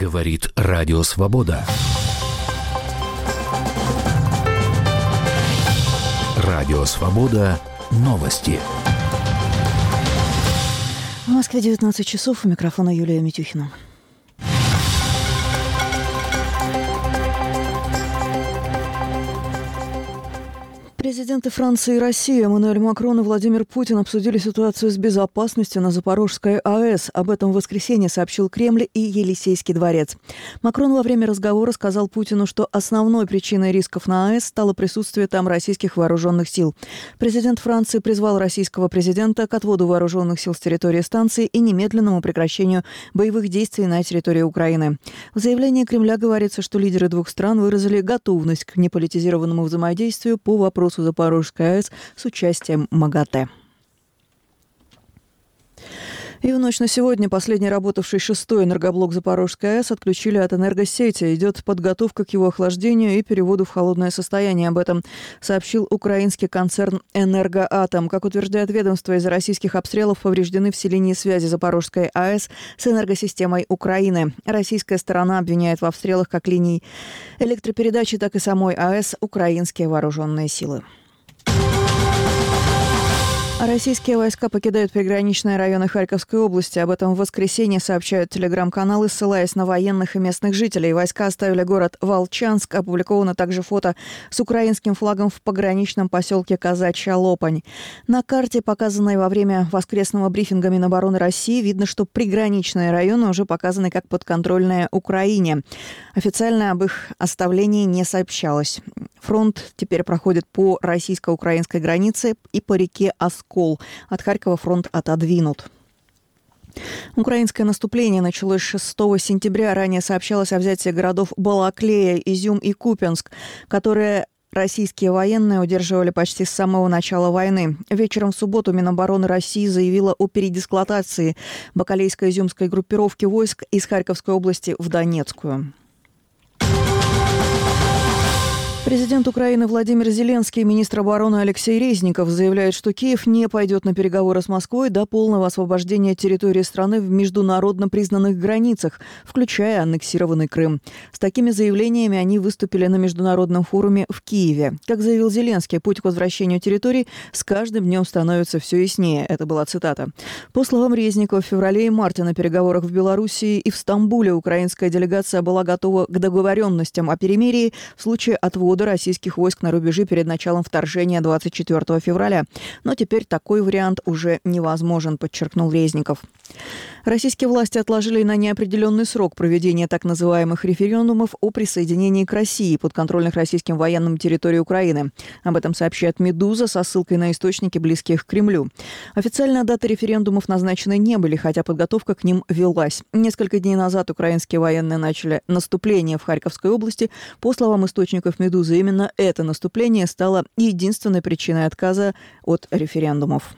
Говорит Радио Свобода. Радио Свобода. Новости. В Москве 19 часов. У микрофона Юлия Митюхина. Президенты Франции и России Эммануэль Макрон и Владимир Путин обсудили ситуацию с безопасностью на Запорожской АЭС. Об этом в воскресенье сообщил Кремль и Елисейский дворец. Макрон во время разговора сказал Путину, что основной причиной рисков на АЭС стало присутствие там российских вооруженных сил. Президент Франции призвал российского президента к отводу вооруженных сил с территории станции и немедленному прекращению боевых действий на территории Украины. В заявлении Кремля говорится, что лидеры двух стран выразили готовность к неполитизированному взаимодействию по вопросу Запорожской АЭС с участием МАГАТЭ. И в ночь на сегодня последний работавший 6-й энергоблок Запорожской АЭС отключили от энергосети. Идет подготовка к его охлаждению и переводу в холодное состояние. Об этом сообщил украинский концерн «Энергоатом». Как утверждает ведомство, из-за российских обстрелов повреждены все линии связи Запорожской АЭС с энергосистемой Украины. Российская сторона обвиняет в обстрелах как линий электропередачи, так и самой АЭС украинские вооруженные силы. Российские войска покидают приграничные районы Харьковской области. Об этом в воскресенье сообщают телеграм-каналы, ссылаясь на военных и местных жителей. Войска оставили город Волчанск. Опубликовано также фото с украинским флагом в пограничном поселке Казачья Лопань. На карте, показанной во время воскресного брифинга Минобороны России, видно, что приграничные районы уже показаны как подконтрольные Украине. Официально об их оставлении не сообщалось. Фронт теперь проходит по российско-украинской границе и по реке Оскол. От Харькова фронт отодвинут. Украинское наступление началось 6 сентября. Ранее сообщалось о взятии городов Балаклея, Изюм и Купянск, которые российские военные удерживали почти с самого начала войны. Вечером в субботу Минобороны России заявила о передислокации Бакалейско-Изюмской группировки войск из Харьковской области в Донецкую. Президент Украины Владимир Зеленский и министр обороны Алексей Резников заявляют, что Киев не пойдет на переговоры с Москвой до полного освобождения территории страны в международно признанных границах, включая аннексированный Крым. С такими заявлениями они выступили на международном форуме в Киеве. Как заявил Зеленский, путь к возвращению территорий с каждым днем становится все яснее. Это была цитата. По словам Резникова, в феврале и марте на переговорах в Белоруссии и в Стамбуле украинская делегация была готова к договоренностям о перемирии в случае отвода российских войск на рубежи перед началом вторжения 24 февраля. Но теперь такой вариант уже невозможен, подчеркнул Резников. Российские власти отложили на неопределенный срок проведение так называемых референдумов о присоединении к России, подконтрольных российским военным территорий Украины. Об этом сообщает «Медуза» со ссылкой на источники, близкие к Кремлю. Официально даты референдумов назначены не были, хотя подготовка к ним велась. Несколько дней назад украинские военные начали наступление в Харьковской области. По словам источников «Медузы», именно это наступление стало единственной причиной отказа от референдумов.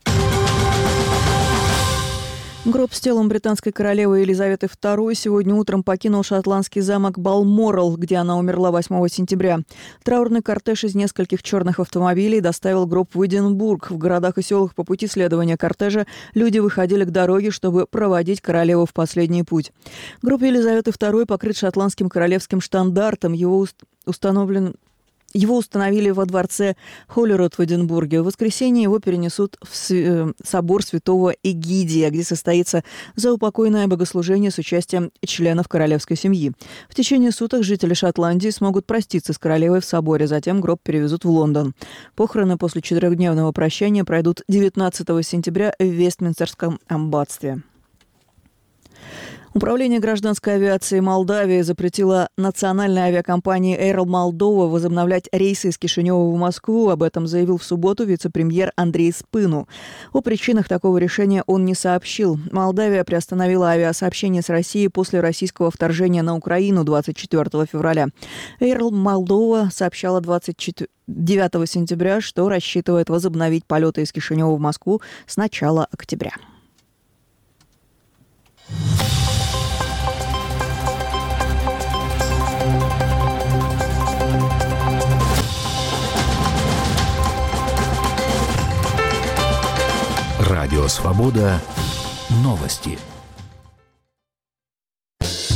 Гроб с телом британской королевы Елизаветы II сегодня утром покинул шотландский замок Балморал, где она умерла 8 сентября. Траурный кортеж из нескольких черных автомобилей доставил гроб в Эдинбург. В городах и селах по пути следования кортежа люди выходили к дороге, чтобы проводить королеву в последний путь. Гроб Елизаветы II покрыт шотландским королевским штандартом. Его установили во дворце Холлирод в Эдинбурге. В воскресенье его перенесут в собор святого Эгидия, где состоится заупокойное богослужение с участием членов королевской семьи. В течение суток жители Шотландии смогут проститься с королевой в соборе, затем гроб перевезут в Лондон. Похороны после 4-дневного прощания пройдут 19 сентября в Вестминстерском аббатстве. Управление гражданской авиации Молдавии запретило национальной авиакомпании Air Moldova возобновлять рейсы из Кишинева в Москву. Об этом заявил в субботу вице-премьер Андрей Спыну. О причинах такого решения он не сообщил. Молдавия приостановила авиасообщение с Россией после российского вторжения на Украину 24 февраля. Air Moldova сообщала 9 сентября, что рассчитывает возобновить полеты из Кишинева в Москву с начала октября. Радио Свобода. Новости.